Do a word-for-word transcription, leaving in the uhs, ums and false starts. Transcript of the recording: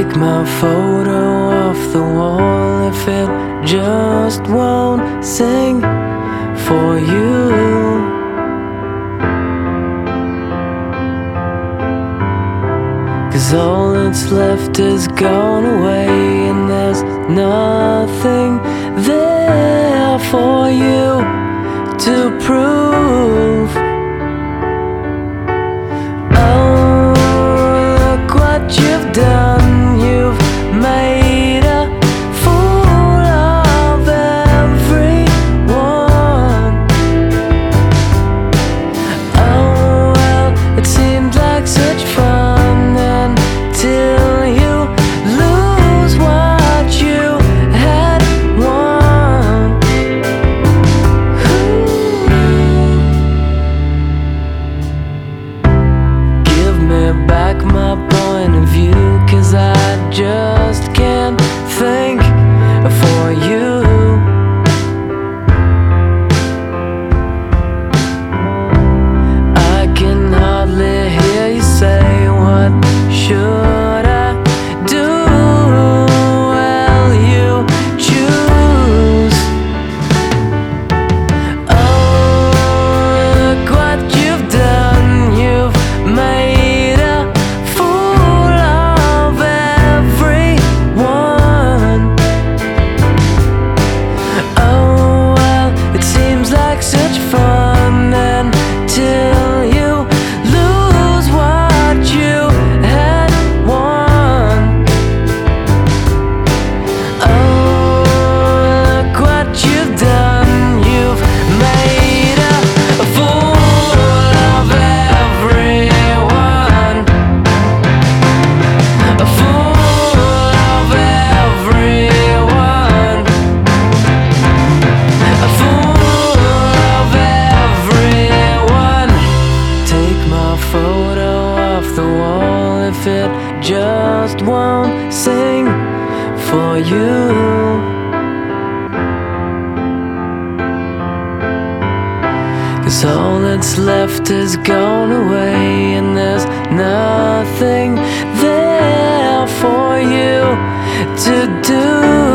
Take my photo off the wall if it just won't sing for you. Cause all that's left is gone away, and there's nothing there for you to prove. Oh, look what you've done. You've made a fool of everyone. Oh, well, it seemed like such fun until you lose what you had won. Ooh. Give me back my point of view, cause I just can't think for you. I can hardly hear you say, what should I do? Well, you choose. Oh, look what you've done. You've made a fool of everyone. Oh, well, it seems like such fun until you lose what you had won. Oh, look what you've done. You've made a fool of everyone. A fool of everyone. A fool of everyone. Take my photo off the wall if it just won't sing for you. Cause all that's left is gone away, and there's nothing there for you to do.